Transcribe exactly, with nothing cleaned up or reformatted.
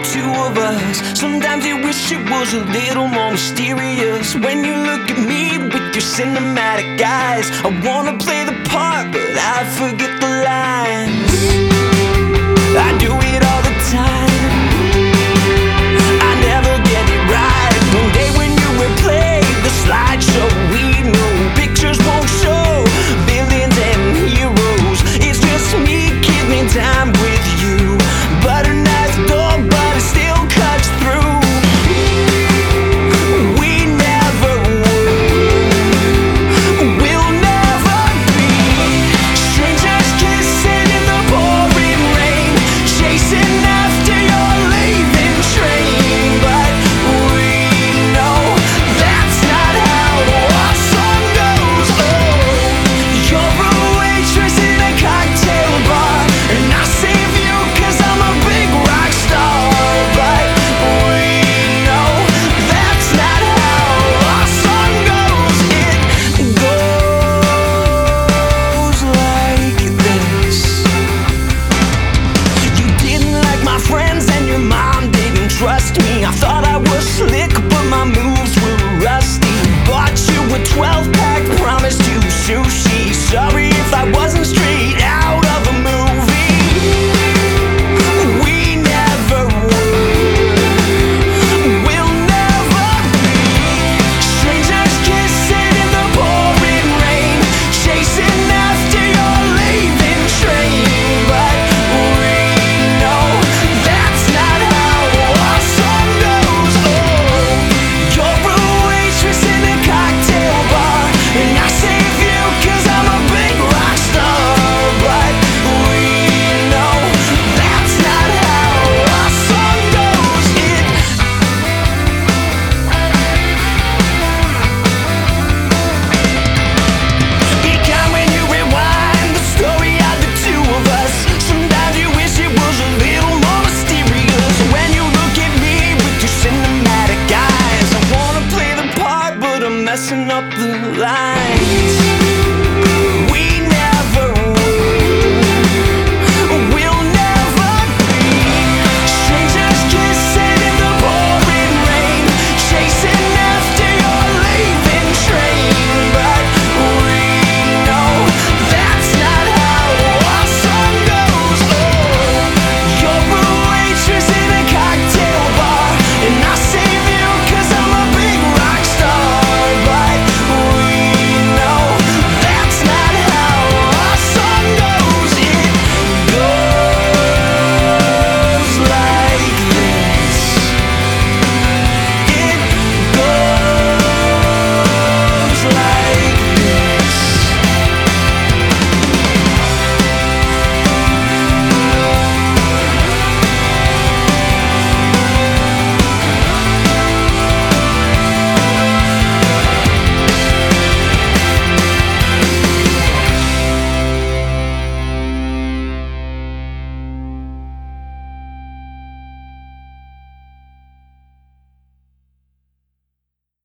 two of us. Sometimes you wish it was a little more mysterious. When you look at me with your cinematic eyes, I wanna play the part, but I forget the lines. I do it all the time, I never get it right. One day when you replay the slideshow, we know pictures won't show villains and heroes. It's just me killing time with you. Butter knife door, but it still cuts through. We never were, we'll never be. Strangers kissing in the pouring rain, chasing after your leaving train. But we know that's not how our song goes. Oh, you're a waitress in a cocktail bar, and I save you 'cause I'm a big rock star. But we know that's not how our song goes. It goes like this. You didn't like my friends and your mom didn't trust me. I thought I was slick, but my moves were rusty. Bought you a twelve pack, promised you sushi. Sorry if I wasn't straight out of a movie. We never were, we'll never be. Strangers kissing in the pouring rain, chasing after your leaving train. But we know that's not how our song goes. Oh, you're a waitress in a cocktail bar, and I save you 'cause I'm a big rock star. But we know that's not how our song goes. It It can when you rewind the story of the two of us. Sometimes you wish it was a little more mysterious. When you look at me with your cinematic eyes, I wanna play the part, but I'm messing up the lines.